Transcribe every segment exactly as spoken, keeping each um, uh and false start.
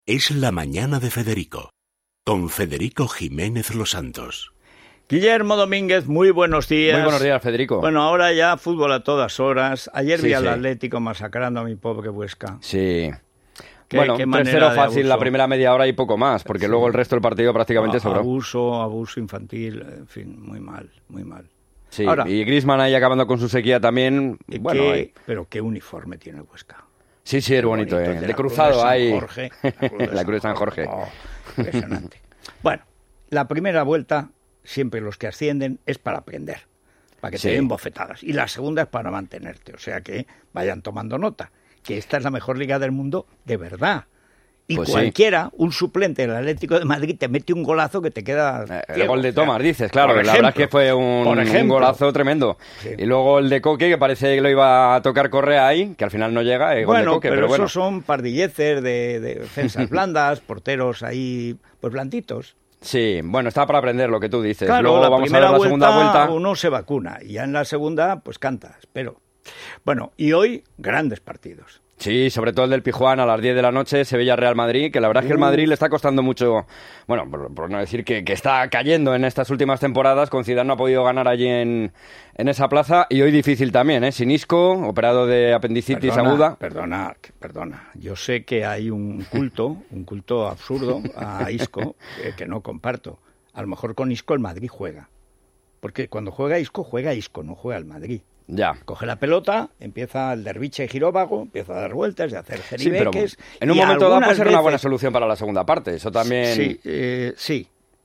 Es la mañana de Federico, con Federico Jiménez Los Santos. Guillermo Domínguez, muy buenos días. Muy buenos días, Federico. Bueno, ahora ya fútbol a todas horas. Ayer sí, vi al sí. Atlético masacrando a mi pobre Huesca. Sí. Qué, bueno, qué tres cero fácil la primera media hora y poco más, porque sí. luego el resto del partido prácticamente a, sobró. Abuso, abuso infantil, en fin, muy mal, muy mal. Sí, ahora, y Griezmann ahí acabando con su sequía también. Bueno, qué, ahí. Pero qué uniforme tiene Huesca. Sí, sí, es bonito, bonito, ¿eh? De, de cruzado ahí. Jorge, la Cruz de, la Cruz de San Jorge. Oh, impresionante. Bueno, la primera vuelta, siempre los que ascienden, es para aprender, para que sí. te den bofetadas. Y la segunda es para mantenerte, o sea que vayan tomando nota, que esta es la mejor liga del mundo de verdad. Y pues cualquiera, sí. un suplente del Atlético de Madrid, te mete un golazo que te queda... Eh, el ciego, gol de o sea, Thomas, dices, claro, ejemplo, la verdad es que fue un, un golazo tremendo. Sí. Y luego el de Coque, que parece que lo iba a tocar Correa ahí, que al final no llega, el bueno, gol de Coque, pero, pero bueno. esos son pardilleces de, de defensas blandas, porteros ahí, pues blanditos. Sí, bueno, está para aprender lo que tú dices. Claro, luego la vamos primera a ver la vuelta, segunda vuelta. Uno se vacuna, y ya en la segunda, pues canta, espero. Bueno, y hoy, grandes partidos. Sí, sobre todo el del Pijuán a las diez de la noche, Sevilla-Real Madrid, que la verdad es que el Madrid le está costando mucho, bueno, por, por no decir que, que está cayendo en estas últimas temporadas, con Zidane no ha podido ganar allí en, en esa plaza, y hoy difícil también, ¿eh? Sin Isco, operado de apendicitis perdona, aguda. Perdona, perdona, yo sé que hay un culto, un culto absurdo a Isco, eh, que no comparto. A lo mejor con Isco el Madrid juega, porque cuando juega Isco, juega Isco, no juega el Madrid. Ya. Coge la pelota, empieza el derviche giróvago, empieza a dar vueltas y a hacer jeribeques. Sí, en un momento dado puede ser veces... una buena solución para la segunda parte, eso también... Sí, eh, sí,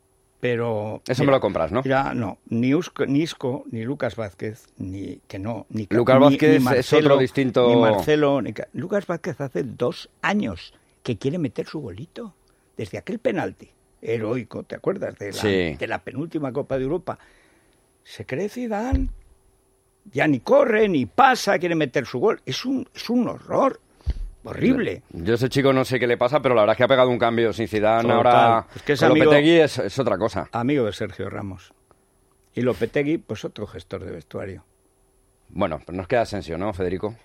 pero... Eso mira, me lo compras, ¿no? Mira, no, ni, Usco, ni Isco, ni Lucas Vázquez, ni que no... Ni, Lucas ni, Vázquez ni Marcelo, es otro distinto... Ni Marcelo, ni... Lucas Vázquez hace dos años que quiere meter su golito, desde aquel penalti heroico, ¿te acuerdas? De la, sí. de la penúltima Copa de Europa. Se cree Zidane... Ya ni corre, ni pasa, quiere meter su gol. Es un, es un horror. Horrible. Yo ese chico no sé qué le pasa, pero la verdad es que ha pegado un cambio. Sin Zidane ahora... Es que es con amigo, Lopetegui es, es otra cosa. Amigo de Sergio Ramos. Y Lopetegui, pues otro gestor de vestuario. Bueno, pero nos queda Asensio, ¿no, Federico?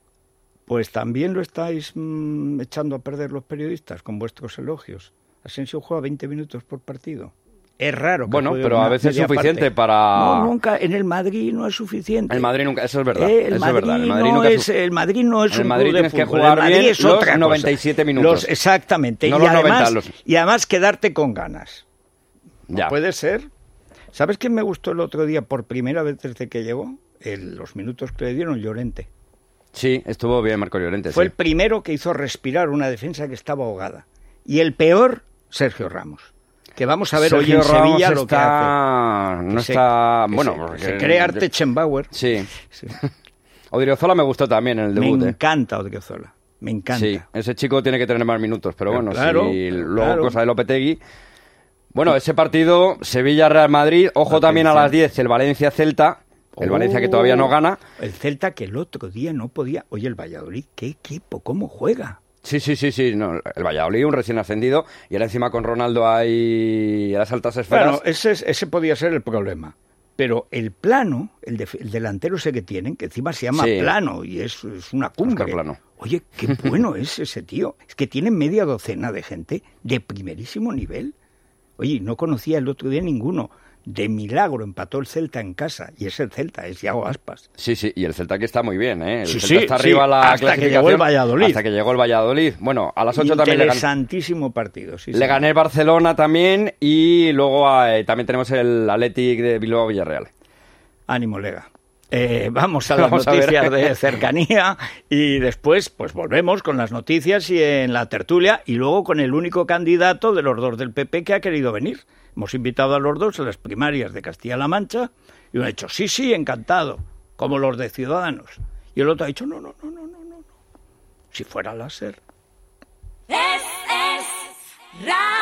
Pues también lo estáis mmm, echando a perder los periodistas con vuestros elogios. Asensio juega veinte minutos por partido. Es raro que bueno, pero a veces es suficiente parte. para... No, nunca. En el Madrid no es suficiente. El Madrid nunca, eso es verdad. Eh, el, eso Madrid es verdad. El Madrid no nunca es, el Madrid no es en un el Madrid club de tienes fútbol. que jugar el Madrid bien es otra los noventa y siete cosa. minutos. Los, exactamente. No y, los además, noventa, los... y además quedarte con ganas. Ya. ¿No puede ser? ¿Sabes quién me gustó el otro día por primera vez desde que llegó? El, los minutos que le dieron, Llorente. Sí, estuvo bien Marco Llorente. Fue sí. el primero que hizo respirar una defensa que estaba ahogada. Y el peor, Sergio Ramos. Que vamos a ver Sergio hoy en Ramos Sevilla está... lo que hace. No se, está... Que bueno, se, porque... se cree Artechenbauer. Sí. sí. Odriozola me gustó también en el debut. Me eh. encanta Odriozola. Me encanta. Sí, ese chico tiene que tener más minutos, pero, pero bueno, claro, si luego claro. cosa de Lopetegui... Bueno, ese partido, Sevilla-Real Madrid, ojo Atención. También a las diez, el Valencia-Celta, el oh, Valencia que todavía no gana. El Celta que el otro día no podía... Oye, el Valladolid, qué equipo, cómo juega. Sí, sí, sí, sí, no, el Valladolid, un recién ascendido, y ahora encima con Ronaldo ahí a las altas esferas. Bueno, ese, ese podía ser el problema. Pero el plano, el, de, el delantero ese que tienen, que encima se llama sí. Plano, y es, es una cumbre. Oscar Plano. Oye, qué bueno es ese tío. Es que tiene media docena de gente de primerísimo nivel. Oye, no conocía el otro día ninguno. De milagro empató el Celta en casa, y es el Celta, es Iago Aspas. Sí, sí, y el Celta que está muy bien, ¿eh? El sí, Celta sí, está arriba sí, la hasta clasificación. Que llegó el Valladolid. Hasta que llegó el Valladolid. Bueno, a las ocho también le gané. Interesantísimo partido, sí. Le gané el Barcelona también, y luego eh, también tenemos el Athletic de Bilbao Villarreal. Ánimo, Lega. Eh, vamos a las vamos noticias a de cercanía y después pues volvemos con las noticias y en la tertulia y luego con el único candidato de los dos del P P que ha querido venir. Hemos invitado a los dos a las primarias de Castilla-La Mancha y uno ha dicho sí, sí, encantado, como los de Ciudadanos. Y el otro ha dicho no, no, no, no, no, no. Si fuera láser. Es, es, ra-